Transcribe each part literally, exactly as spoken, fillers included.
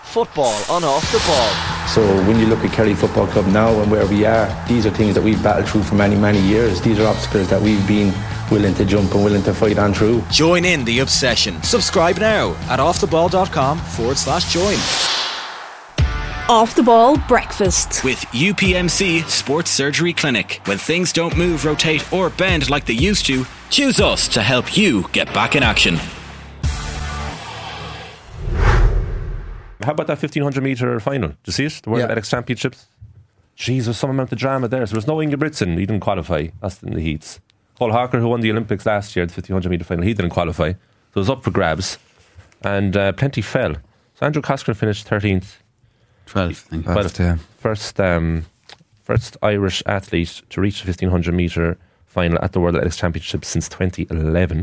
Football on Off the Ball. So when you look at Kerry Football Club now and where we are, these are things that we've battled through for many, many years. These are obstacles that we've been willing to jump and willing to fight on through. Join in the obsession. Subscribe now at offtheball.com forward slash join. Off the Ball Breakfast with U P M C Sports Surgery Clinic. When things don't move, rotate or bend like they used to, choose us to help you get back in action. How about that fifteen hundred metre final? Did you see it? The World Yeah. Athletics Championships? Jeez, there's some amount of drama there. So there was no Ingebrigtsen. He didn't qualify. That's in the heats. Cole Harker, who won the Olympics last year, the fifteen hundred metre final, he didn't qualify. So it was up for grabs. And uh, plenty fell. So Andrew Coscoran finished thirteenth. twelfth, I think. twelfth, yeah. First, um, first Irish athlete to reach the fifteen hundred metre final at the World Athletics Championships since twenty eleven.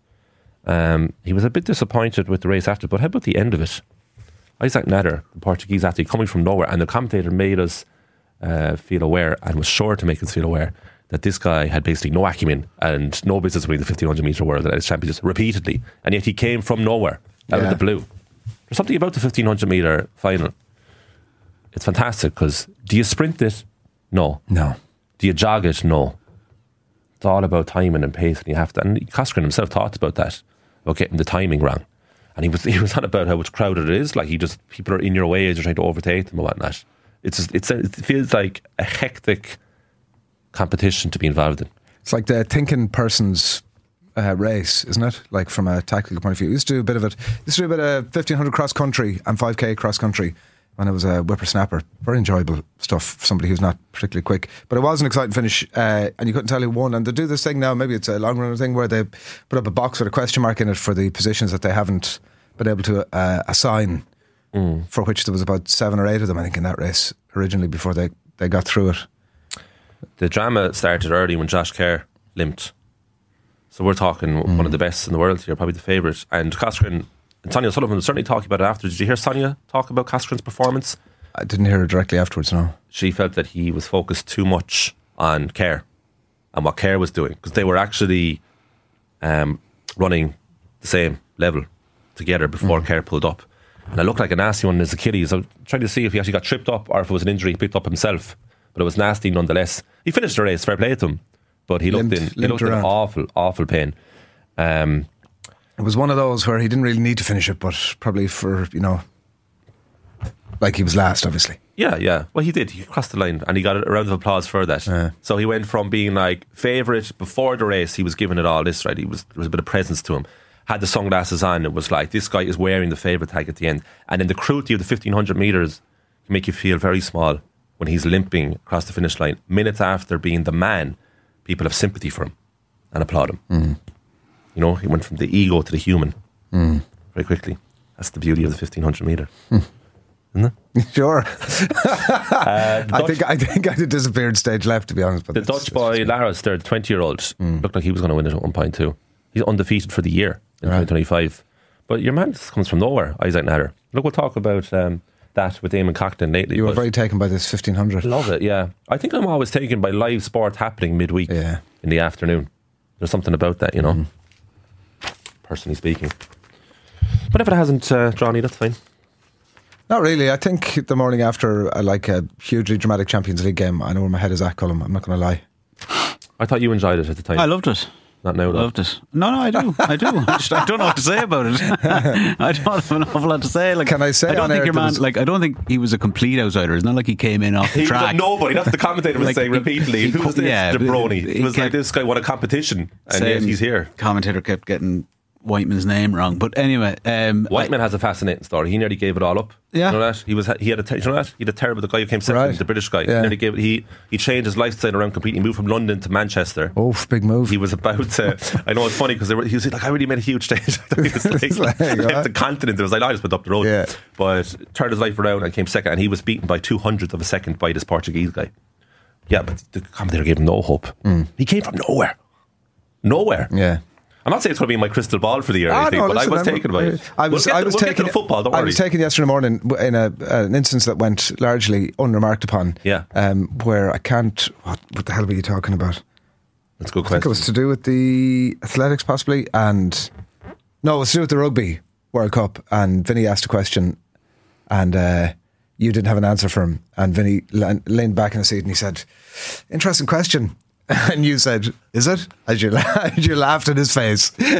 Um, he was a bit disappointed with the race after, but how about the end of it? Isaac Nader, the Portuguese athlete, coming from nowhere, and the commentator made us uh, feel aware, and was sure to make us feel aware, that this guy had basically no acumen and no business winning the fifteen hundred metre World Athletics Championships repeatedly, and yet he came from nowhere, out Yeah. of the blue. There's something about the fifteen hundred metre final. It's fantastic, because do you sprint it? No. No. Do you jog it? No. It's all about timing and pace, and you have to. And Coscoran himself talked about that, about getting the timing wrong. And he was he was on about how much crowded it is. Like, he just, people are in your way as you're trying to overtake them and whatnot. It's just, it's a, it feels like a hectic competition to be involved in. It's like the thinking person's uh, race, isn't it? Like, from a tactical point of view. We used to do a bit of it. We used to do a bit of fifteen hundred cross country and five K cross country when I was a whippersnapper. Very enjoyable stuff for somebody who's not particularly quick. But it was an exciting finish, uh, and you couldn't tell who won. And they do this thing now, maybe it's a long runner thing, where they put up a box with a question mark in it for the positions that they haven't been able to uh, assign, mm. for which there was about seven or eight of them, I think, in that race originally before they, they got through it. The drama started early when Josh Kerr limped. So we're talking mm. one of the best in the world here, probably the favourite. And Coscoran and Sonia Sullivan was certainly talking about it after. Did you hear Sonia talk about Coscoran's performance? I didn't hear her directly afterwards, no. She felt that he was focused too much on Kerr and what Kerr was doing, because they were actually um, running the same level together before mm. Kerr pulled up. And it looked like a nasty one in his Achilles. I was trying to see if he actually got tripped up or if it was an injury he picked up himself. But it was nasty nonetheless. He finished the race, fair play to him. But he looked limped, in he looked in awful, awful pain. Um, it was one of those where he didn't really need to finish it, but probably for, you know, like he was last, obviously. Yeah, yeah. Well, he did. He crossed the line and he got a round of applause for that. Yeah. So he went from being like favourite before the race, he was giving it all this, right? He was, there was a bit of presence to him. Had the sunglasses on, it was like, this guy is wearing the favourite tag at the end. And then the cruelty of the fifteen hundred metres can make you feel very small when he's limping across the finish line. Minutes after being the man, people have sympathy for him and applaud him. Mm. You know, he went from the ego to the human mm. very quickly. That's the beauty of the fifteen hundred metre. Mm. Isn't it? Sure. uh, I think I think I had a disappeared stage left, to be honest. But the Dutch boy Laras, the twenty-year-old, mm. looked like he was going to win it at one point too. He's undefeated for the year in right. twenty twenty-five. But your man comes from nowhere, Isaac Nader. Look, we'll talk about um, that with Eamon Coughlin lately. You were very taken by this fifteen hundred. Love it, yeah. I think I'm always taken by live sport happening midweek yeah. in the afternoon. There's something about that, you know, mm. personally speaking. But if it hasn't uh, drawn you, that's fine. Not really. I think the morning after uh, like a hugely dramatic Champions League game, I know where my head is at, Colm. I'm not going to lie. I thought you enjoyed it at the time. I loved it. Not now, though. Loved it. No, no, I do. I do. I, just, I don't know what to say about it. I don't have an awful lot to say. Like, can I say? I don't on think air your man. was... Like, I don't think he was a complete outsider. It's not like he came in off the he track. Was nobody. That's the commentator was like, saying he, repeatedly. He, Who was this? Yeah, De Bruyne. It was like, kept, this guy won a competition, and yet he's here. Commentator kept getting Whiteman's name wrong, but anyway, um, Whiteman I, has a fascinating story. He nearly gave it all up. Yeah, you know that he was. He had a. You know that he had a terrible. The guy who came second, right. the British guy. Yeah. He nearly gave it. He he changed his lifestyle around completely. He moved from London to Manchester. Oh, big move. He was about to. I know it's funny because he was like, I really made a huge change. He was like, like left the continent. It was like, I just went up the road. Yeah. But turned his life around and came second, and he was beaten by two hundredths of a second by this Portuguese guy. Yeah, but the commentator gave him no hope. Mm. He came from nowhere, nowhere. Yeah. I'm not saying it's going to be my crystal ball for the year, or ah, anything, no, but listen, I was I'm, taken by it. I was, we'll I the, was we'll taken. Get to the football, don't I worry. was taken yesterday morning in a uh, an instance that went largely unremarked upon. Yeah. Um, where I can't. What, what the hell were you talking about? That's a good I question. think it was to do with the athletics, possibly, and no, it was to do with the Rugby World Cup. And Vinny asked a question, and uh, you didn't have an answer for him. And Vinny leaned back in the seat and he said, "Interesting question." And you said, "Is it?" As you, as you laughed in his face. There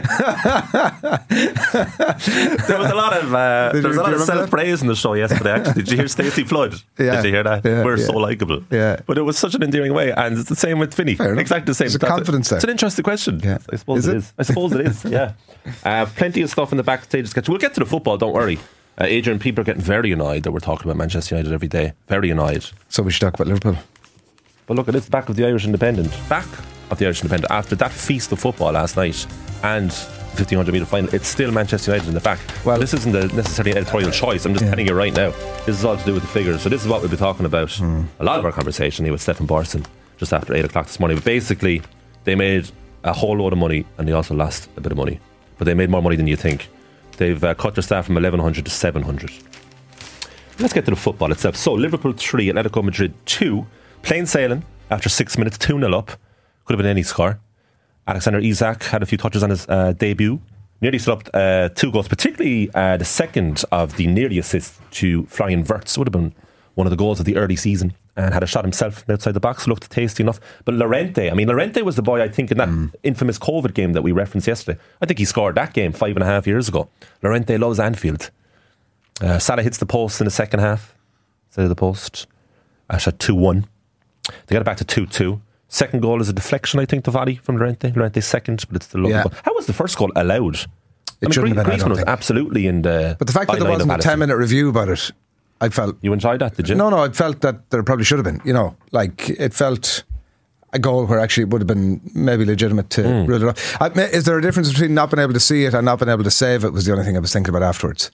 was a lot of uh, there was a lot of self praise in the show yesterday. Actually, did you hear Stacey Flood? Yeah. Did you hear that? Yeah, We're yeah. so likeable. Yeah. But it was such an endearing way, and it's the same with Vinny. Exactly the same. There's a That's confidence a, there. It's an interesting question. Yeah. I suppose Is it it? is. I suppose it is. Yeah. Uh, plenty of stuff in the backstage sketch. We'll get to the football. Don't worry. Uh, Adrian, people are getting very annoyed that we're talking about Manchester United every day. Very annoyed. So we should talk about Liverpool. But look at this, back of the Irish Independent. Back of the Irish Independent. After that feast of football last night and the fifteen hundred metre final, it's still Manchester United in the back. Well, this isn't a necessarily an editorial choice. I'm just yeah. telling you right now. This is all to do with the figures. So this is what we'll be talking about. Mm. A lot of our conversation here with Stephen Borson just after eight o'clock this morning. But basically, they made a whole load of money and they also lost a bit of money. But they made more money than you think. They've uh, cut their staff from eleven hundred to seven hundred. Let's get to the football itself. So Liverpool three, Atletico Madrid two. Plain sailing after six minutes, two nil up. Could have been any score. Alexander Isak had a few touches on his uh, debut. Nearly set up uh, two goals, particularly uh, the second of the nearly assist to Florian Wirtz. Would have been one of the goals of the early season, and had a shot himself from outside the box. Looked tasty enough. But Llorente, I mean, Llorente was the boy, I think, in that mm. infamous COVID game that we referenced yesterday. I think he scored that game five and a half years ago. Llorente loves Anfield. Uh, Salah hits the post in the second half. Side of the post. Ash at two one. They got it back to two two. Second goal is a deflection, I think, to volley from Llorente. Llorente second, but it's the lovely yeah. goal. How was the first goal allowed? It I mean, shouldn't have been, Griezmann was absolutely in the. But the fact that there wasn't a ten minute review about it, I felt. You enjoyed that, did you? No, no, I felt that there probably should have been. You know, like it felt a goal where actually it would have been maybe legitimate to mm. rule it off. I, is there a difference between not being able to see it and not being able to save it? Was the only thing I was thinking about afterwards.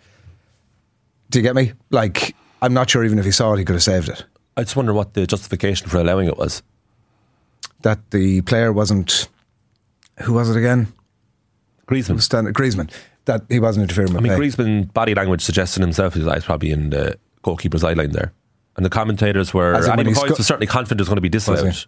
Do you get me? Like, I'm not sure even if he saw it, he could have saved it. I just wonder what the justification for allowing it was. That the player wasn't. Who was it again? Griezmann. Stand, Griezmann. That he wasn't interfering with I mean, play. Griezmann body language suggested himself his eyes probably in the goalkeeper's eye line there, and the commentators were. Andy Hoyes was certainly confident it was going to be disallowed.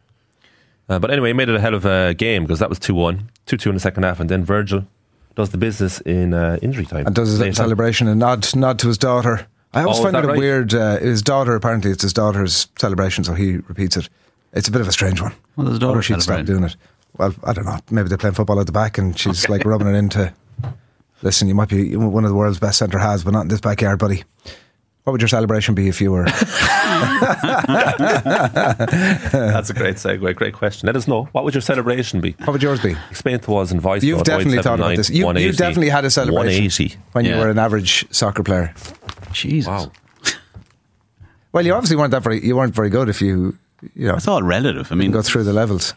Uh, but anyway, he made it a hell of a game because that was two one, two two in the second half, and then Virgil does the business in uh, injury time and does his little celebration and nod nod to his daughter. I always oh, find it a right? weird. Uh, his daughter, apparently, it's his daughter's celebration, so he repeats it. It's a bit of a strange one. Well, his daughter she'd stop doing it. Well, I don't know. Maybe they're playing football at the back, and she's okay. like rubbing it into. Listen, you might be one of the world's best centre halves, but not in this backyard, buddy. What would your celebration be if you were? That's a great segue. Great question. Let us know. What would your celebration be? What would yours be? Explain it to us in voice. You've definitely thought about this. You, you definitely had a celebration one eighty when yeah. you were an average soccer player. Jesus. Wow. Well, you obviously weren't that very. You weren't very good if you. You know, it's all relative. I mean, go through the levels.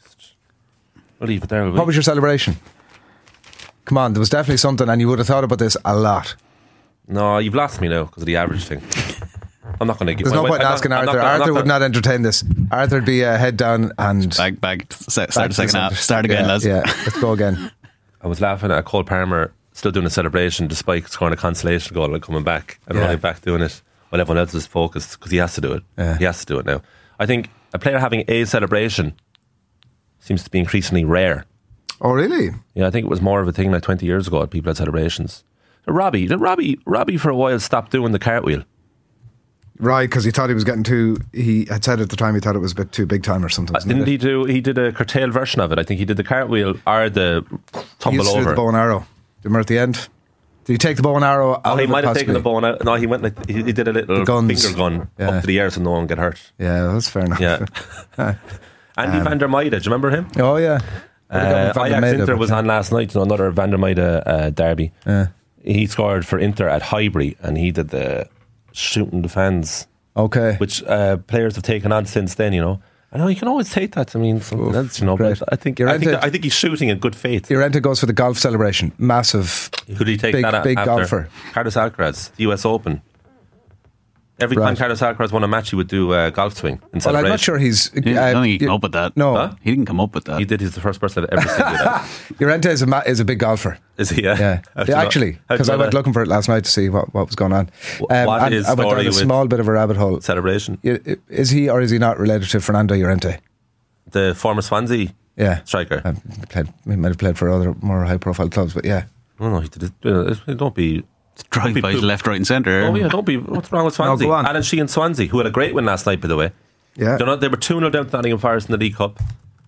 We'll leave it there. What was your celebration? Come on, there was definitely something, and you would have thought about this a lot. No, you've lost me now because of the average thing. I'm not going to give. There's no point in asking not, Arthur. not, Arthur not would not entertain this. Arthur would be uh, head down and back, back. Start back the second half. Start again, yeah, lads. Yeah, let's go again. I was laughing at Cole Palmer still doing a celebration despite scoring a consolation goal and coming back and yeah. running back doing it while everyone else is focused because he has to do it. Yeah. He has to do it now. I think a player having a celebration seems to be increasingly rare. Oh, really? Yeah, I think it was more of a thing like twenty years ago. People had celebrations. Robbie, Robbie, Robbie, for a while stopped doing the cartwheel. Right, because he thought he was getting too. He had said at the time he thought it was a bit too big time or something. Uh, didn't it? he do? He did a curtailed version of it. I think he did the cartwheel or the tumble he used to over. do the bow and arrow. Did he at the end? Did he take the bow and arrow out? Oh, he of might it have possibly? taken the bow and arrow. No, he went like he, he did a little finger gun yeah. up to the air so no one get hurt. Yeah, that's fair enough. Yeah. Andy um, van der Meijden, do you remember him? Oh yeah. Uh, Ajax Inter was on last night. You know, another Van der Meijden uh, derby. Yeah. He scored for Inter at Highbury, and he did the shooting the fans. Okay. Which uh, players have taken on since then. You know, I know you can always take that. I mean, something else, you know. Great. But I think I think, that, I think he's shooting in good faith. Llorente goes for the golf celebration. Massive. Could he take big, that? Big after? golfer. Carlos Alcaraz, the U S Open. Every right. time Carlos Alcaraz won a match, he would do a golf swing in celebration. Well, I'm not sure he's. Uh, I don't think he came up with that. No, huh? He didn't come up with that. He did. He's the first person I've ever seen do that. Llorente is a ma- is a big golfer. Is he? Yeah. Yeah. yeah actually, because I went looking for it last night to see what, what was going on. Um, what and is I went down a small bit of a rabbit hole. Celebration. Is he or is he not related to Fernando Llorente? The former Swansea yeah. striker. Um, played, he might have played for other more high profile clubs, but yeah. No, no, he did it. Don't be Drive-bys left, right and centre. Oh yeah, don't be. What's wrong with Swansea? No, go on. Alan Sheehan Swansea, who had a great win last night, by the way. Yeah. You know, they were two nil down to Nottingham Forest in the League Cup.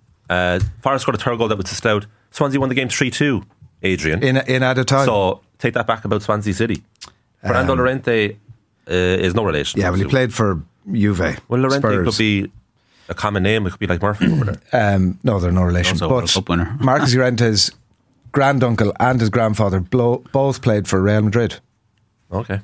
Uh, Forest scored a third goal that was disallowed. Swansea won the game three two, Adrian. In, in added time. So take that back about Swansea City. Fernando um, Llorente uh, is no relation. Yeah, well, he played for Juve. Well, Llorente Spurs. could be a common name. It could be like Murphy over there. Um, no, they're no relation. Also a World Cup winner. Marcus Llorente's granduncle and his grandfather blow, both played for Real Madrid. Okay.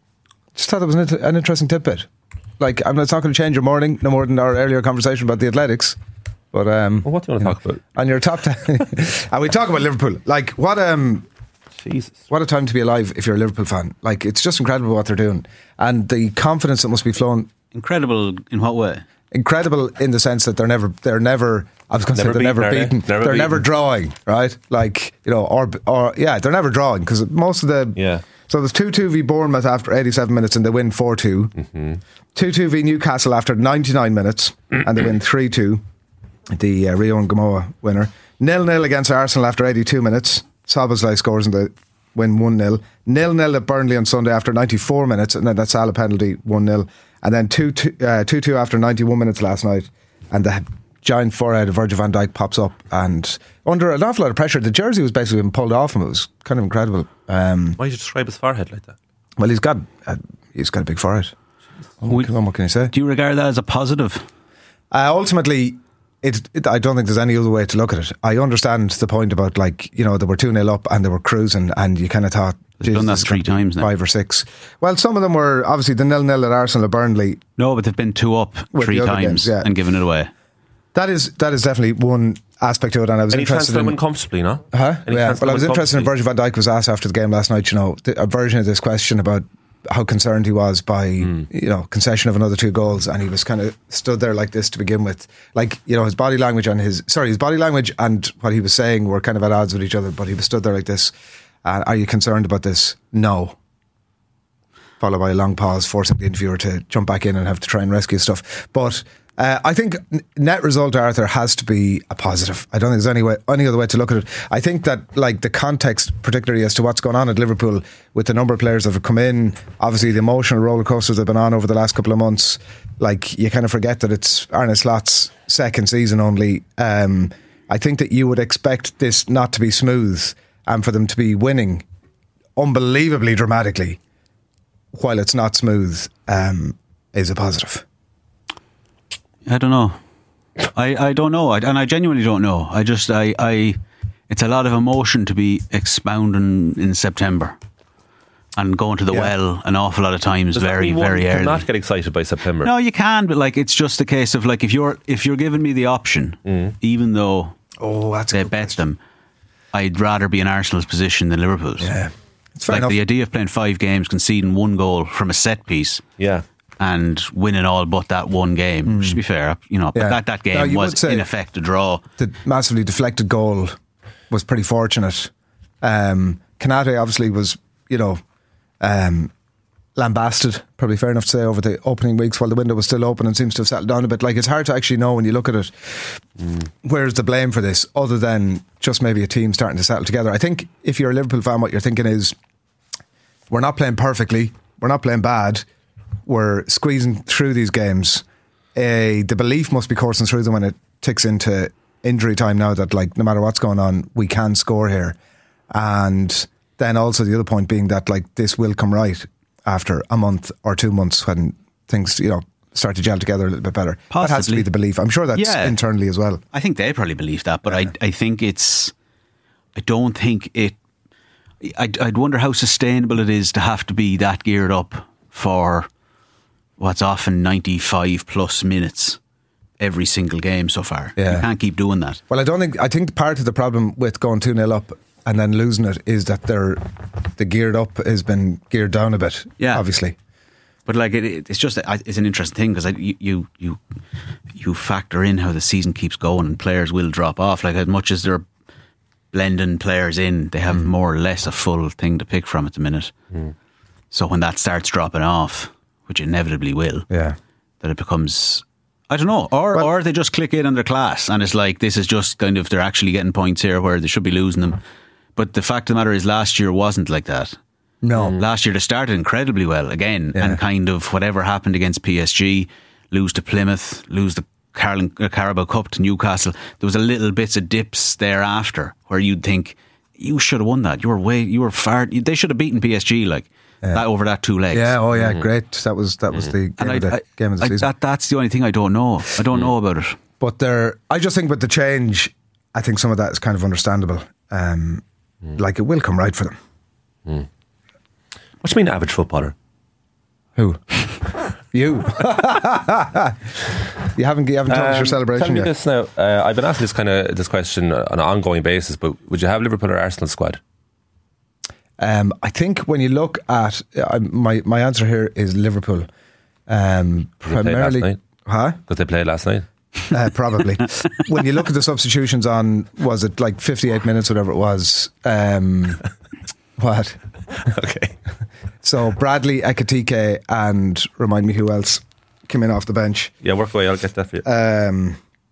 Just thought that was an, an interesting tidbit. Like, I'm not, it's not going to change your morning, no more than our earlier conversation about the Athletics. But um, well, what do you want to you talk know, about? On your top ten, and we talk about Liverpool. Like, what um, Jesus, what a time to be alive if you're a Liverpool fan. Like, it's just incredible what they're doing, and the confidence that must be flowing. Incredible in what way? Incredible in the sense that they're never, they're never. I was going to say they're never beaten, beaten. Never they're beaten. never drawing, right? Like, you know, or or yeah, they're never drawing because most of the yeah. So there's two two v Bournemouth after eighty-seven minutes and they win four two. Mm-hmm. two two v Newcastle after ninety-nine minutes and they win three two. The uh, Rio and Gamoa winner. nil nil against Arsenal after eighty-two minutes. Szoboszlai scores and they win one nil. nil nil at Burnley on Sunday after ninety-four minutes and then that Salah penalty one nil. And then two two uh, two two after ninety-one minutes last night. And the giant forehead of Virgil van Dijk pops up and under an awful lot of pressure. The jersey was basically been pulled off him. It was kind of incredible. Um, Why did you describe his forehead like that? well, he's got uh, he's got a big forehead. What, can- what can you say? Do you regard that as a positive? Uh, ultimately, it, it, I don't think there's any other way to look at it. I understand the point about, like, you know, they were two nil up and they were cruising and you kind of thought, They've done that this is three gonna be times now. Five or six. Well, some of them were obviously the nil nil at Arsenal at Burnley. No, but they've been two up With three the other times games, yeah. and given it away. That is that is definitely one aspect to it. And I was Any interested chance to in. win comfortably, no? Huh? Any Yeah. chance to Well, I was win interested in comfortably? Virgil van Dijk was asked after the game last night, you know, the, a version of this question about how concerned he was by, Hmm. you know, concession of another two goals. And he was kind of stood there like this to begin with. Like, you know, his body language and his, sorry, his body language and what he was saying were kind of at odds with each other, but he was stood there like this. Uh, are you concerned about this? No. Followed by a long pause, forcing the interviewer to jump back in and have to try and rescue stuff. But uh, I think n- net result, Arthur, has to be a positive. I don't think there's any way, any other way to look at it. I think that, like, the context, particularly as to what's going on at Liverpool with the number of players that have come in, obviously the emotional roller coasters that have been on over the last couple of months, like, you kind of forget that it's Arne Slot's second season only. Um, I think that you would expect this not to be smooth and for them to be winning unbelievably dramatically. While it's not smooth, um, is a positive. I don't know. I, I don't know. I, and I genuinely don't know. I just, I, I, it's a lot of emotion to be expounding in September and going to the Yeah. well an awful lot of times Does that very, mean one very early. cannot get excited by September. No, you can, but like, it's just a case of like, if you're, if you're giving me the option, Mm. even though Oh, that's a they good bet question. them, I'd rather be in Arsenal's position than Liverpool's. Yeah, it's fair Like enough. the idea of playing five games, conceding one goal from a set piece, Yeah. and winning all but that one game. Just to be fair, you know, but Yeah. that, that No, game you was would say- in effect a draw. The massively deflected goal was pretty fortunate. Um, Kanate obviously was, you know, um, lambasted, probably fair enough to say, over the opening weeks while the window was still open and seems to have settled down a bit. Like, it's hard to actually know when you look at it, mm. where's the blame for this, other than just maybe a team starting to settle together. I think if you're a Liverpool fan, what you're thinking is, we're not playing perfectly, we're not playing bad, we're squeezing through these games. Uh, the belief must be coursing through them when it ticks into injury time now that, like, no matter what's going on, we can score here. And then also the other point being that, like, this will come right after a month or two months when things, you know, start to gel together a little bit better. Possibly. That has to be the belief. I'm sure that's Yeah. internally as well. I think they probably believe that, but I, I think it's. I don't think it. I'd, I'd wonder how sustainable it is to have to be that geared up for what's often ninety-five plus minutes every single game so far. Yeah. You can't keep doing that. Well, I don't think, I think part of the problem with going two nil up and then losing it is that they're, the geared up has been geared down a bit, Yeah. obviously. But like it, it's just it's an interesting thing because you, you you you factor in how the season keeps going and players will drop off. Like, as much as they're blending players in, they have mm. more or less a full thing to pick from at the minute. Mm. So when that starts dropping off, which inevitably will, yeah, that it becomes, I don't know, or well, or they just click in on their class and it's like, this is just kind of, they're actually getting points here where they should be losing them. But the fact of the matter is, last year wasn't like that. No. Last year they started incredibly well again, Yeah. and kind of whatever happened against P S G, lose to Plymouth, lose the Carling, uh, Carabao Cup to Newcastle. There was a little bits of dips thereafter where you'd think you should have won that. You were way, you were far. They should have beaten P S G like Yeah. that over that two legs. Yeah, oh yeah, great. That was that was the game, And of the, I, game of the I, season. that, that's the only thing I don't know. I don't know about it. But there, I just think with the change, I think some of that is kind of understandable. Um, Like it will come right for them. What do you mean, average footballer? Who? You. you haven't you haven't told us your Um, celebration Tell me yet. this now. Uh, I've been asking this kind of this question on an ongoing basis, but would you have Liverpool or Arsenal squad? Um, I think when you look at uh, my my answer here is Liverpool. Um, Did they play last primarily, night? huh? Did they play last night? Uh, probably. When you look at the substitutions on, was it like fifty-eight minutes, whatever it was? Um, what? Okay. So Bradley, Ekitike, and remind me who else came in off the bench. Yeah, work away. I'll get that for you. Um,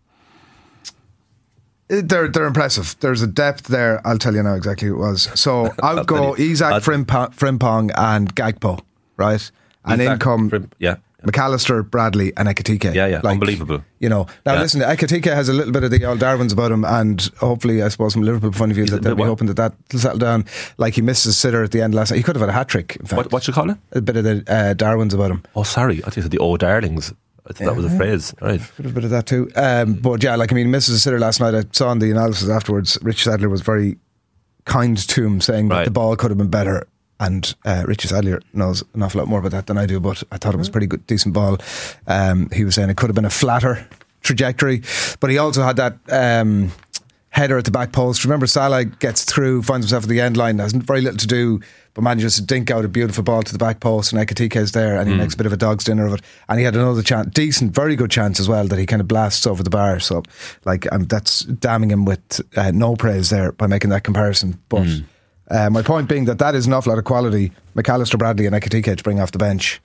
they're they're impressive. There's a depth there. I'll tell you now exactly who it was. So I'll I'll go tell you. Isaac, I'll- Frimpong, Frimpong, and Gagpo, right? And in Isaac, come Frim- yeah. McAllister, Bradley, and Ekitike. Yeah, yeah, unbelievable. You know, now Yeah. listen, Ekitike has a little bit of the old Darwins about him, and hopefully, I suppose, from a Liverpool point of view, He's a that they'll bit be what? hoping that that will settle down. Like he missed his sitter at the end last night. He could have had a hat trick. In fact, What, what you call it? a bit of the uh, Darwins about him. Oh, sorry. I think you said the old darlings. I thought that was a phrase. Right. Could have a bit of that too. Um, but yeah, like I mean, misses a sitter last night. I saw in the analysis afterwards, Rich Sadler was very kind to him, saying that Right. the ball could have been better. And uh, Richie Sadler knows an awful lot more about that than I do, but I thought it was a pretty good, decent ball. Um, he was saying it could have been a flatter trajectory, but he also had that um, header at the back post. Remember, Salah gets through, finds himself at the end line, has very little to do, but manages to dink out a beautiful ball to the back post, and Ekitike is there, and he makes a bit of a dog's dinner of it. And he had another chance, decent, very good chance as well, that he kind of blasts over the bar. So, like, um, that's damning him with uh, no praise there by making that comparison. But uh, my point being that that is an awful lot of quality. McAllister, Bradley, and Ekitike to bring off the bench.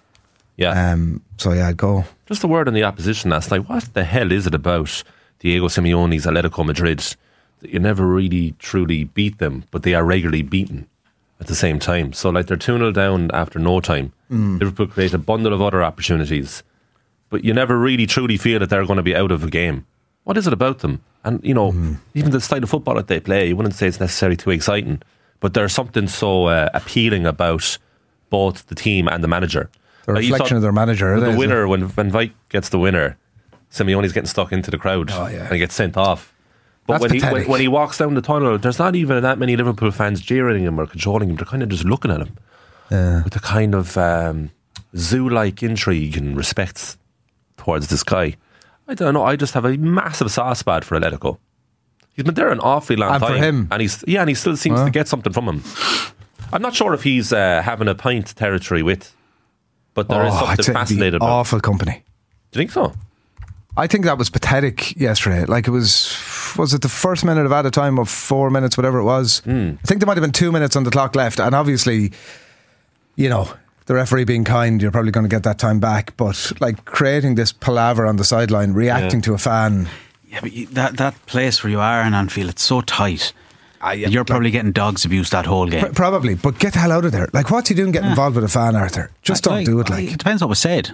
Yeah. Um, so yeah, I'd go. Just a word on the opposition last night. What the hell is it about Diego Simeone's Atletico Madrid that you never really truly beat them, but they are regularly beaten at the same time? So like they're two nil down after no time. Liverpool create a bundle of other opportunities, but you never really truly feel that they're going to be out of a game. What is it about them? And you know, even the style of football that they play, you wouldn't say it's necessarily too exciting, but there's something so uh, appealing about both the team and the manager. The Like, you reflection saw of their manager. with it the is. winner, when when Vike gets the winner, Simeone's getting stuck into the crowd Oh, yeah. and he gets sent off. But That's when he, when, pathetic. when he walks down the tunnel, there's not even that many Liverpool fans jeering him or controlling him. They're kind of just looking at him Yeah. with a kind of um, zoo-like intrigue and respect towards this guy. I don't know. I just have a massive sauce bad for Atletico. He's been there an awfully long And for time, him. and he's yeah, and he still seems Huh? to get something from him. I'm not sure if he's uh, having a pint territory with, but there is Oh, I'd something say it'd be fascinating about. awful company. Do you think so? I think that was pathetic yesterday. Like it was, was it the first minute of added time of four minutes, whatever it was? Mm. I think there might have been two minutes on the clock left. And obviously, you know, the referee being kind, you're probably going to get that time back. But like creating this palaver on the sideline, reacting Yeah. to a fan. Yeah, but you, that that place where you are in Anfield, it's so tight. Ah, yeah, You're like- probably getting dogs abuse that whole game. Pr- Probably, but get the hell out of there. Like, what's he doing getting involved with a fan, Arthur? Just don't Like, do it. Like, it depends what was said.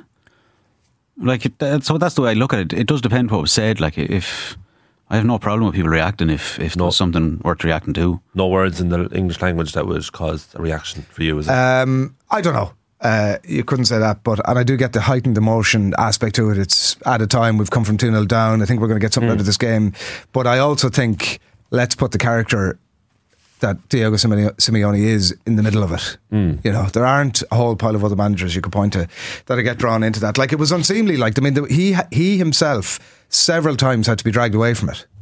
Like, it, uh, so that's the way I look at it. It does depend what was said. Like, if I have no problem with people reacting if if No. there's something worth reacting to. No words in the English language that would cause a reaction for you, is it? Um, I don't know. Uh, you couldn't say that, but and I do get the heightened emotion aspect to it. It's at a time we've come from two nil down. I think we're going to get something out of this game, but I also think let's put the character that Diego Simeone Simeone is in the middle of it. You know, there aren't a whole pile of other managers you could point to that get drawn into that. Like it was unseemly. Like I mean, the, he he himself several times had to be dragged away from it.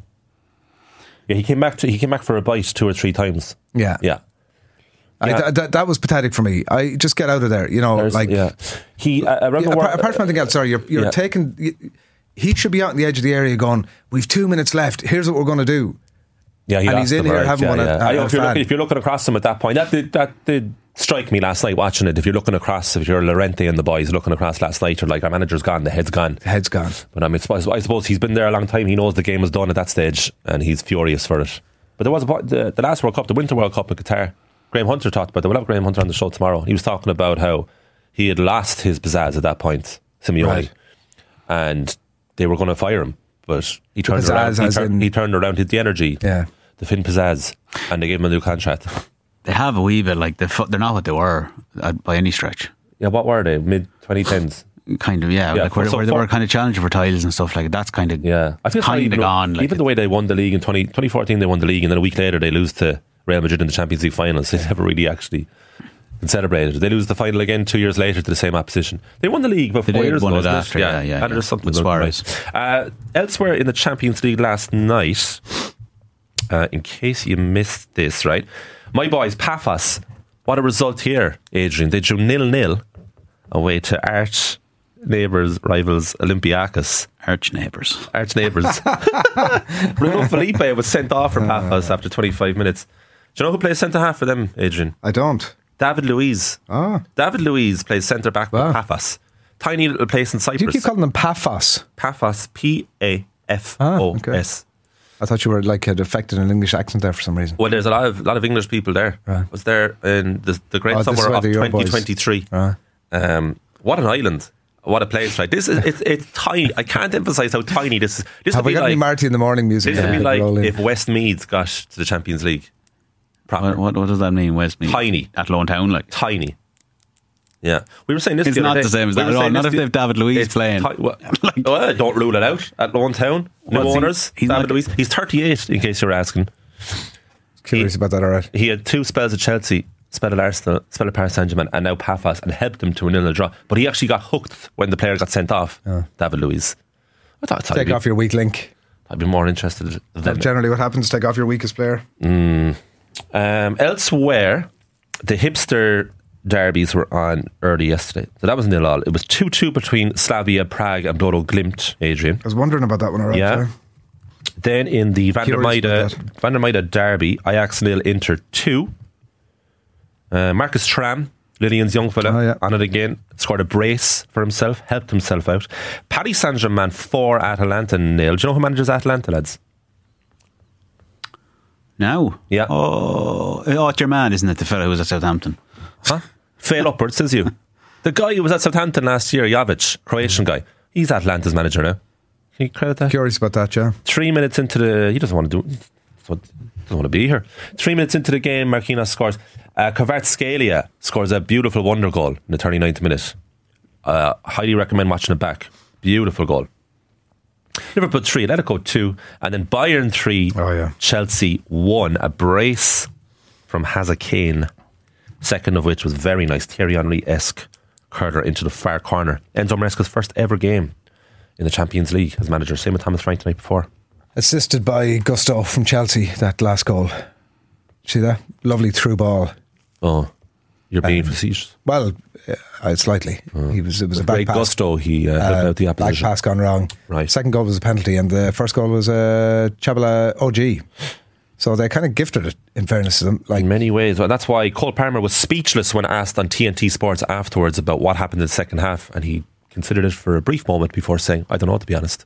yeah, he came back. To, he came back for a bite two or three times. Yeah, Yeah, I, Yeah. th- th- that was pathetic for me. I just get out of there. You know, There's- like yeah. He uh, I remember Yeah, where- apart, apart from anything else, sorry, you're, you're Yeah. taking. You, he should be out on the edge of the area going, we've two minutes left. Here's what we're going to do. Yeah, he And lost he's in them, here right, having yeah, one at- yeah. at I know a if, you're fan. looking, if you're looking across him at that point, that did, that did strike me last night watching it. If you're looking across, if you're Llorente and the boys looking across last night, you're like, our manager's gone, the head's gone. The head's gone. But I mean, I suppose, I suppose he's been there a long time. He knows the game is done at that stage, and he's furious for it. But there was a, po- the, the last World Cup, the Winter World Cup in Qatar. Graham Hunter talked about that. We'll have Graham Hunter on the show tomorrow. He was talking about how he had lost his pizzazz at that point, Simeone, Right. and they were going to fire him, but he turned pizzazz around. He, as tur- in- he turned around, hit the energy, Yeah. the Finn pizzazz, and they gave him a new contract. They have a wee bit like they're, fu- they're not what they were uh, by any stretch. Yeah, what were they? Mid twenty tens. Kind of, yeah. Yeah, like where, so where they for- were kind of challenging for titles and stuff like that. That's kind of Yeah, I feel sorry kind of even, gone. Like even the way they won the league in twenty, twenty fourteen, they won the league, and then a week later they lose to Real Madrid in the Champions League finals. They never really actually celebrated. They lose the final again two years later to the same opposition. They won the league about They four did, years won ago. it wasn't after, yeah, yeah, And yeah. there's something With about Suarez. it. Uh, elsewhere in the Champions League last night, uh, in case you missed this, right? My boys, Pafos. What a result here, Adrian. They drew nil-nil away to arch neighbours, rivals Olympiacos. arch neighbours. Arch neighbours. Bruno Felipe was sent off for Pafos after twenty-five minutes. Do you know who plays centre half for them, Adrian? I don't. David Luiz. Ah. David Luiz plays centre back for Wow. Pafos. Tiny little place in Do you Cyprus. keep calling them Pafos? Pafos, P A F O S. I thought you were like had affected an English accent there for some reason. Well, there's a lot of lot of English people there. Right. Was there in the, the great Oh, this is summer where of the Euro boys- twenty twenty-three. Right. Um, what an island! What a place! Right, this is it's, it's tiny. I can't emphasise how tiny this is. This Have would we be got like any Marty in the morning music? this would be Yeah, like roll in. if Westmeath got to the Champions League. Proper. What, what, what does that mean, Westmeath? Tiny. At Lone Town, like. Tiny. Yeah, we were saying this. It's the other not day. the same as We that were at all. saying Not this if the- they've David Luiz it's playing. ti- well, Like- well, don't rule it out at Lone Town. New What's he- owners. he's David not- Luiz. He's thirty-eight. In case you're asking, Curious about that, all right. he had two spells at Chelsea, spell at Arsenal, spell at Paris Saint-Germain, and now Pafos, and helped him to a nil-nil draw. But he actually got hooked when the player got sent off. David Luiz. I thought, I thought I'd, Take be, off your weak link. I'd be more interested than Generally, what happens? Take off your weakest player. Um, elsewhere, the hipster derbies were on early yesterday. So that was nil all. It was two two between Slavia Prague and Bodo Glimt, Adrian. I was wondering about that one, all right. Yeah. sorry. Then in the Van der Curious Meide, about Van der Meide derby, Ajax nil, Inter two. Uh, Marcus Thuram, Lillian's young fella, Oh, yeah. on it again. Scored a brace for himself, helped himself out. Paris Saint-Germain four, Atalanta nil. Do you know who manages Atalanta, lads? Now? Yeah. Oh, oh, it's your man, isn't it? The fellow who was at Southampton. Huh? Fail upwards, says you. The guy who was at Southampton last year, Jovic, Croatian guy, he's Atalanta's manager now. Can you credit that? Curious about that, yeah. Three minutes into the... He doesn't want to do... Doesn't want to be here. Three minutes into the game, Marquinhos scores. Uh, Kvaratskhelia scores a beautiful wonder goal in the thirty-ninth minute. Uh, highly recommend watching it back. Beautiful goal. Liverpool three, Atletico two, and then Bayern three, Oh, yeah. Chelsea one. A brace from Hazard Kane. Second of which was very nice, Thierry Henry-esque curler into the far corner. Enzo Maresca's first ever game in the Champions League as manager. Same with Thomas Frank the night before. Assisted by Gusto from Chelsea, that last goal. See that? Lovely through ball. Oh, you're being Um, facetious. Well, uh, slightly. He was. It was a back Great pass. gusto, he uh, helped Uh, out the back opposition. pass gone wrong. Right. Second goal was a penalty, and the first goal was a Chabala O G. So they kind of gifted it. In fairness to them, like In many ways. Well, that's why Cole Palmer was speechless when asked on T N T Sports afterwards about what happened in the second half, and he considered it for a brief moment before saying, I don't know, to be honest.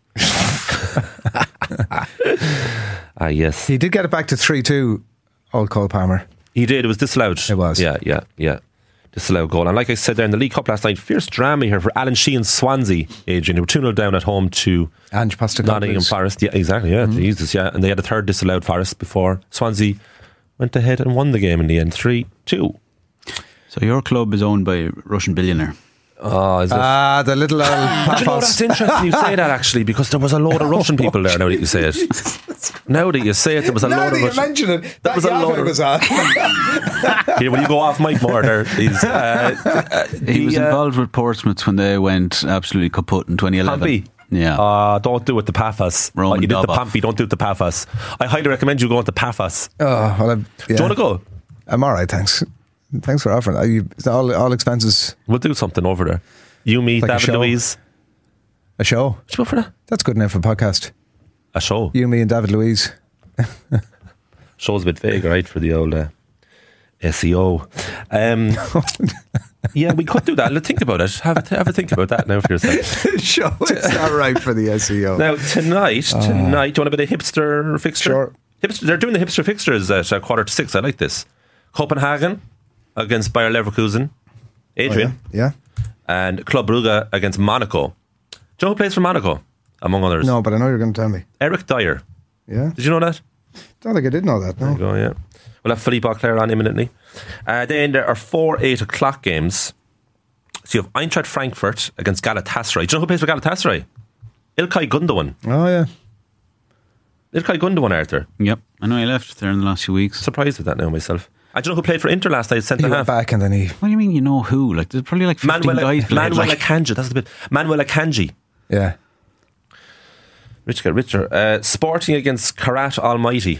Ah, yes. he did get it back to three two. Old Cole Palmer. He did. It was disallowed. It was. Yeah, yeah, yeah. Disallowed goal. And like I said there in the League Cup last night, fierce drama here for Alan Sheehan's Swansea, Adrian, who were two nil down at home to Ange Postecoglou. Nottingham Forest. Yeah, exactly. Yeah, Mm-hmm. Jesus, yeah. And they had a third disallowed for us before Swansea went ahead and won the game in the end, three two. So your club is owned by a Russian billionaire. Oh, is it? Ah, the little old Do you know, that's interesting you say that actually, because there was a load of Russian people there now that you say it. Now that you say it, there was a Now load that of you Russian. mention it, That that was a Yahweh load of- was on. Here, will you go off mic more there? He's, uh, uh, He the, was uh, involved with Portsmouth when they went absolutely kaput in twenty eleven. Pampy. Yeah. Uh, don't do it to Pafos. Roman Oh, you did the Doboff. Pampy, don't do it to Pafos. I highly recommend you going to Pafos. Oh, well, I'm, yeah. Do you want to go? I'm all right, thanks. Thanks for offering. Are you, is all, all expenses We'll do something over there. You, me, Like a David show? Louise. a show? Should we go for that? That's good enough for a podcast. A show. You, me, and David Louise. Show's a bit vague, right, for the old uh, S E O. Um, yeah, we could do that. Let's think about it. Have a, have a think about that now for yourself. show. It's not right for the S E O. Now, tonight, tonight, do you want a bit of hipster fixture? Sure. Hipster, they're doing the hipster fixtures at uh, quarter to six. I like this. Copenhagen against Bayer Leverkusen. Adrian. Oh, yeah. yeah. And Club Brugge against Monaco. Do you know who plays for Monaco, among others? No, but I know you're going to tell me. Eric Dyer. Yeah. Did you know that? Don't think I did know that, no. There you go, yeah. We'll have Philippe Auclair on imminently. Uh, then there are four eight o'clock games. So you have Eintracht Frankfurt against Galatasaray. Do you know who plays for Galatasaray? Ilkay Gundogan. Oh, yeah. Ilkay Gundogan, Arthur. Yep, I know he left there in the last few weeks. Surprised with that now myself. I don't know who played for Inter last night, centre He half. went back and then he... What do you mean you know who? Like, there's probably like fifteen Manuel, guys played. Manuel like. Akanji, that's the bit. Manuel Akanji. Yeah. Rich get richer. Uh, Sporting against Karat Almighty.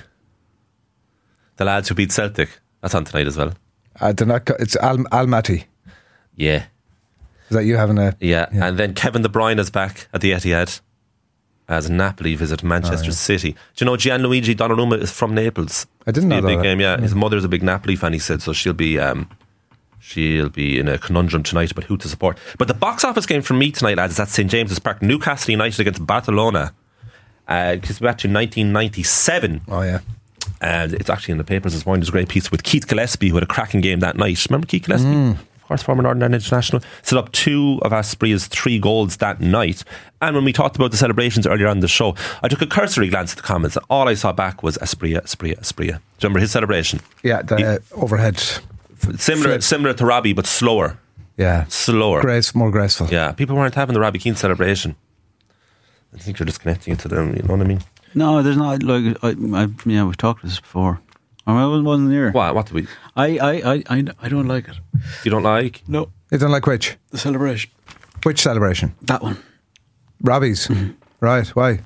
The lads who beat Celtic. That's on tonight as well. Uh, they're not, co- it's Al- Almaty. Yeah. Is that you having a... Yeah. Yeah. And then Kevin De Bruyne is back at the Etihad as Napoli visit Manchester Oh, yeah. City. Do you know Gianluigi Donnarumma is from Naples? I didn't know Be a big that. game, yeah. Yeah. His mother's a big Napoli fan, he said, so she'll be um, she'll be in a conundrum tonight about who to support. But the box office game for me tonight, lads, is at St James's Park. Newcastle United against Barcelona. Uh, it's back to nineteen ninety-seven. Oh, yeah. And it's actually in the papers this morning. There's a great piece with Keith Gillespie, who had a cracking game that night. Remember Keith Gillespie? Mm. Of course, former Northern Ireland International. Set up two of Aspria's three goals that night. And when we talked about the celebrations earlier on in the show, I took a cursory glance at the comments, and all I saw back was Aspria, Aspria, Aspria. Do you remember his celebration? Yeah, the He- uh, overhead. Similar, Flip. similar to Robbie, but slower. Yeah. Slower. Grace, more graceful. Yeah, people weren't having the Robbie Keane celebration. I think you're just connecting it to them, you know what I mean? No, there's not. Like, I, I, yeah, we've talked about this before. I wasn't- wasn't here. What? What do we... I, I, I, I, I don't like it. You don't like? No, You don't like which? the celebration. Which celebration? That one. Robbie's. Right, why?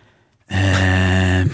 Um,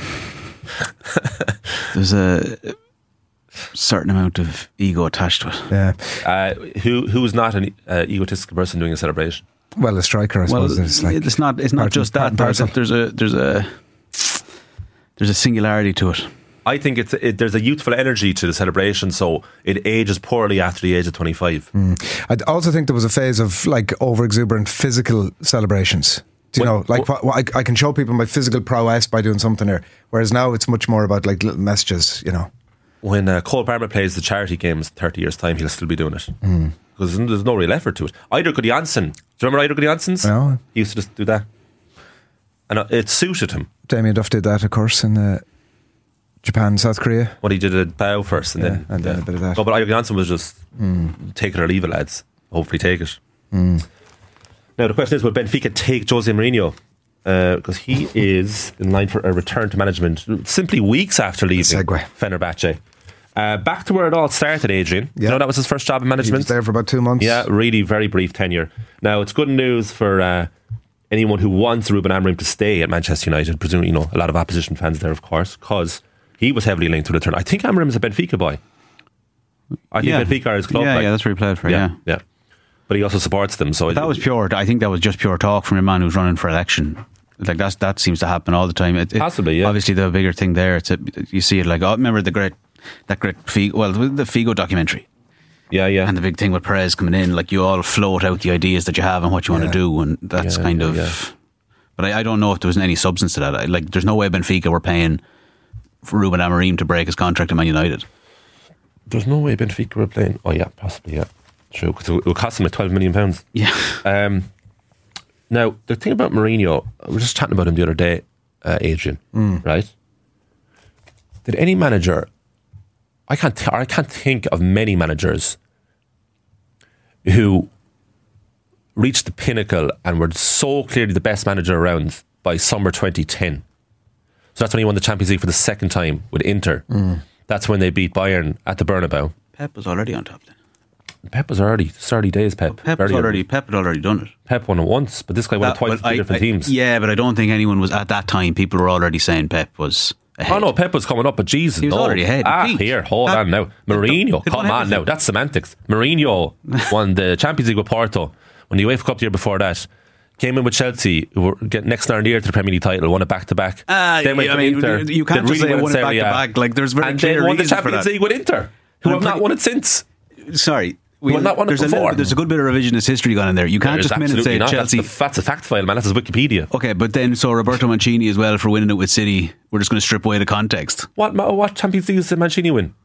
there's a certain amount of ego attached to it. Yeah. Uh, who Who is not an uh, egotistical person doing a celebration? Well, a striker, I Well, suppose. it's, like it's not. It's not part and- just part that. and There's a, parcel. there's a there's a there's a singularity to it. I think it's it, there's a youthful energy to the celebration, so it ages poorly after the age of twenty-five. I also think there was a phase of like over exuberant physical celebrations. Do you Well, know, like well- what, I, I can show people my physical prowess by doing something here. Whereas now it's much more about like little messages, you know. When uh, Cole Palmer plays the charity games in thirty years' time, he'll still be doing it because there's no real effort to it. Eidur Gudjohnsen, do you remember Eidur Gudjohnsen? No. He used to just do that, and uh, it suited him. Damien Duff did that, of course, in uh, Japan, South Korea. What he did a bow first, and Yeah, then and then a bit of that. No, but Eidur Gudjohnsen was just take it or leave it, lads. Hopefully, take it. Now the question is, will Benfica take Jose Mourinho? Because he is in line for a return to management simply weeks after leaving Segue. Fenerbahce. Uh, back to where it all started, Adrian. You Yeah. know that was his first job in He management? was there for about two months. Yeah, really very brief tenure. Now, it's good news for uh, anyone who wants Ruben Amorim to stay at Manchester United. Presumably, you know, a lot of opposition fans there, of course, because he was heavily linked to return. I think Amorim is a Benfica boy. I think Yeah. Benfica are his club. Yeah, like. yeah, that's where he played for. Yeah, yeah. But he also supports them. So that was pure. I think that was just pure talk from a man who's running for election. Like that's that seems to happen all the time. It, it, Possibly, yeah. Obviously, the bigger thing there, it's a, you see it like. Oh, remember the great, that great Figo, well, the Figo documentary, Yeah, yeah. and the big thing with Perez coming in. Like you all float out the ideas that you have and what you want Yeah. to do, and that's Yeah, kind yeah, of. yeah. But I, I don't know if there was any substance to that. I, like, there's no way Benfica were paying for Ruben Amorim to break his contract at Man United. There's no way Benfica were playing. Oh, yeah, possibly, yeah. True, because it would cost them like twelve million pounds. Yeah. Um, now, the thing about Mourinho, we were just chatting about him the other day, uh, Adrian, right? Did any manager, I can't, th- I can't think of many managers who reached the pinnacle and were so clearly the best manager around by summer twenty ten. So that's when he won the Champions League for the second time with Inter. That's when they beat Bayern at the Bernabeu. Pep was already on top then. Pep was early, it's early days, Pep. Pep was Very already early. Pep had already done it. Pep won it once, but this guy won it That- twice well, with two I- different I- teams. Yeah, but I don't think anyone was at that time. People were already saying Pep was ahead. Oh no, Pep was coming up, but Jesus, He was no. already ahead. Ah, Pete. here, hold That- on now. Mourinho, He'd come won on everything. now. That's semantics. Mourinho won the Champions League with Porto. When the UEFA Cup the year before that, came in with Chelsea, who were getting next and near to the Premier League title, won it back to back. Ah, Then went yeah, to I mean, Inter, you can't did just say well I in won it Serie back to A, back. Like, there's very and clear then won the reasons for Champions that. League with Inter, who I'm have not pretty- won it since. Sorry. Well, not won it there's, a before. little, there's a good bit of revisionist history gone in there. You can't There's just come in and absolutely say not. Chelsea. That's, the, that's a fact file, man. That's his Wikipedia. Okay, but then so Roberto Mancini as well for winning it with City. We're just going to strip away the context. What what Champions League did Mancini win?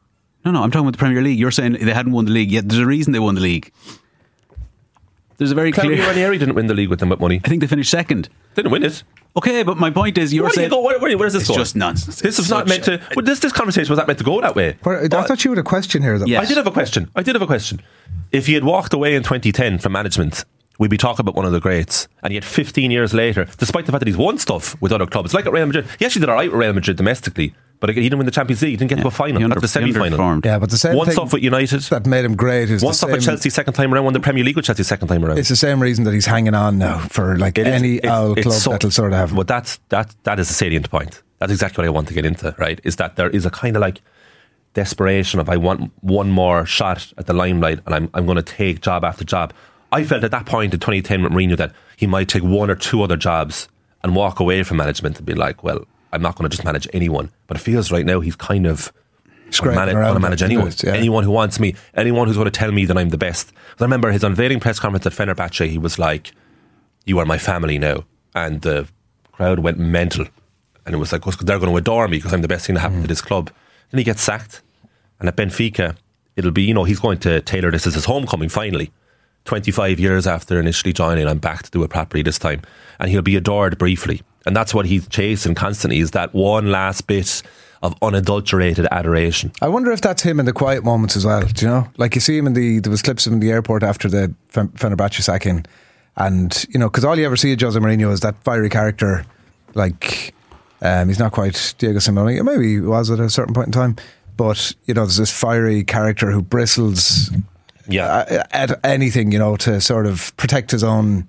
No, no, I'm talking about the Premier League. You're saying they hadn't won the league yet. There's a reason they won the league. There's a very Claudio clear. Ranieri didn't win the league with them with money. I think they finished second. Didn't win it. Okay, but my point is, you're Where do you saying go? Where, where, where is this it's going? just nonsense. This It's is not meant such to. Well, this this conversation was not meant to go that way. Well, I thought you had a question here. That Yeah. I did have a question. I did have a question. If he had walked away in twenty ten from management, we'd be talking about one of the greats. And yet, fifteen years later, despite the fact that he's won stuff with other clubs, like at Real Madrid, he actually did all right with Real Madrid domestically. But he didn't win the Champions League. He didn't get Yeah. to a final, He not under- the semi-final. he underperformed. Yeah, but the same One thing stuff with United. that made him great is One the stuff same, with Chelsea second time around. Won the Premier League with Chelsea second time around. It's the same reason that he's hanging on now for like It is- any it's- owl it's club so- that'll sort of have him. But that's that that is a salient point. That's exactly what I want to get into. Right? Is that there is a kind of like desperation of I want one more shot at the limelight, and I'm I'm going to take job after job. I felt at that point in twenty ten with Mourinho that he might take one or two other jobs and walk away from management and be like, well, I'm not going to just manage anyone. But it feels right now he's kind of Scraping manage, around want to manage it, anyone, isn't it? Yeah. anyone who wants me, anyone who's going to tell me that I'm the best. I remember his unveiling press conference at Fenerbahce. He was like, "You are my family now," and the crowd went mental. And it was like, they're going to adore me because I'm the best thing to happen mm. to this club. Then he gets sacked, and at Benfica, it'll be, you know, he's going to tailor this as his homecoming finally. twenty-five years after initially joining, I'm back to do it properly this time, and he'll be adored briefly. And that's what he's chasing constantly, is that one last bit of unadulterated adoration. I wonder if that's him in the quiet moments as well. Do you know? Like you see him in the, there was clips of him in the airport after the Fenerbahce sacking, and you know, because all you ever see of Jose Mourinho is that fiery character. Like um, he's not quite Diego Simeone, maybe he was at a certain point in time, but you know, there's this fiery character who bristles yeah. at, at anything, you know, to sort of protect his own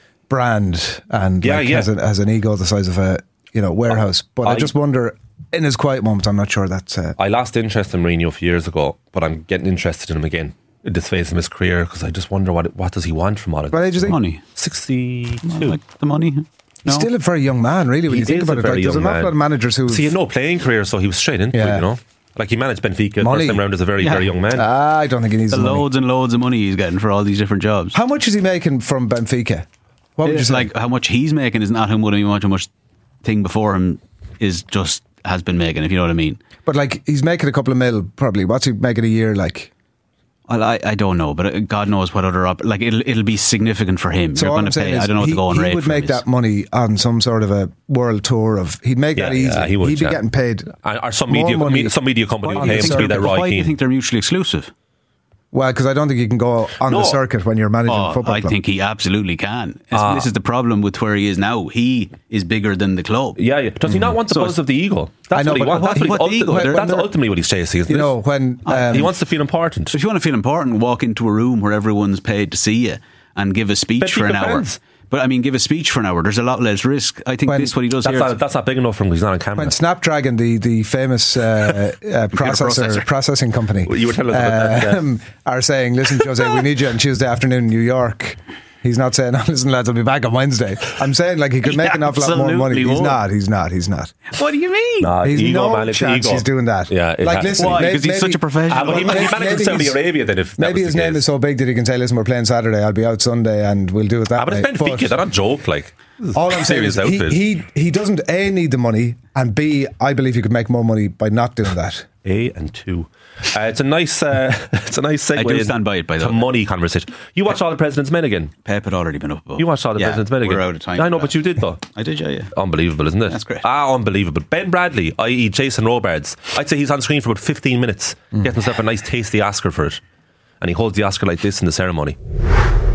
brand, and yeah, like yeah. has, a, has an ego the size of a, you know, warehouse. But I, I just wonder, in his quiet moments, I'm not sure that's. Uh, I lost interest in Mourinho a few years ago, but I'm getting interested in him again in this phase of his career because I just wonder what what does he want from all of What age is he? Money. sixty-two. Like the money. No. He's still a very young man, really, when He you think is about a it. Like, very there's an young awful man. lot of managers who. See, he had no playing career, so he was straight into Yeah. it, you know. Like he managed Benfica Money. first time round as a very, Yeah. very young man. Ah, I don't think he needs The the money. loads and loads of money he's getting for all these different jobs. How much is he making from Benfica? What would you It's say? like how much he's making is not how much, how much thing before him is just has been making, if you know what I mean. But like, he's making a couple of mil, probably. What's he making a year like? Well, I, I don't know, but God knows what other op- like it'll it'll be significant for him. So You're all going I'm to pay. saying is I don't know what he, the going he rate would for make him is. that money on some sort of a world tour of. He'd make Yeah, that easy. yeah, he would, He'd be yeah. getting paid. And- or some more media, money me- some media company on would pay the him to be circuit. their Why right do you in. think they're mutually exclusive? Well, because I don't think you can go on No. the circuit when you're managing a Oh, football I club. think he absolutely can. This- Ah. This is the problem with where he is now. He is bigger than the club. Yeah, yeah. Does he not want the So buzz of the ego? That's I know, what he but wants. That's, what- what what he's ego? ulti- They're- that's they're- ultimately what he's chasing, isn't you it? know, when um, he wants to feel important. So if you want to feel important, walk into a room where everyone's paid to see you and give a speech Benfica for an hour. fans. But I mean, give a speech for an hour. There's a lot less risk. I think When- this is what he does That's here. not, that's not big enough for him because he's not on camera. when Snapdragon, the the famous uh, uh, processor, processor. processing company, Well, you were telling us about that, yeah. um, are saying, "Listen, Jose, we need you on Tuesday afternoon in New York." He's not saying, oh, "Listen, lads, I'll be back on Wednesday." I'm saying like he could make He an awful lot more money. absolutely He's would. not. He's not. He's not. What do you mean? Nah, He's ego, no man. It's chance ego. he's doing that. Yeah, it like has- listen, Why? may- Because he's maybe- such a professional. Ah, but he, Maybe- he managed in maybe Saudi he's- Arabia then if that Maybe was his the name case. is so big that he can say, "Listen, we're playing Saturday. I'll be out Sunday, and we'll do it that Ah, but way." it's Benfica. They're not joke. Like, this is all I'm saying serious is he, outfit. he he doesn't A, need the money, and B, I believe he could make more money by not doing that. A and two. Uh, it's a nice, uh, it's a nice segue. I do stand by it, by the to way. money conversation. You watched all the President's Men again. Pep had already been up above. You watched all the Yeah, President's Men again. We're out of time. I know, for but that. you did though. I did, yeah, yeah. Unbelievable, isn't it? That's great. Ah, unbelievable. Ben Bradley, that is. Jason Robards. I'd say he's on screen for about fifteen minutes. Mm. Gets himself a nice tasty Oscar for it. And he holds the Oscar like this in the ceremony.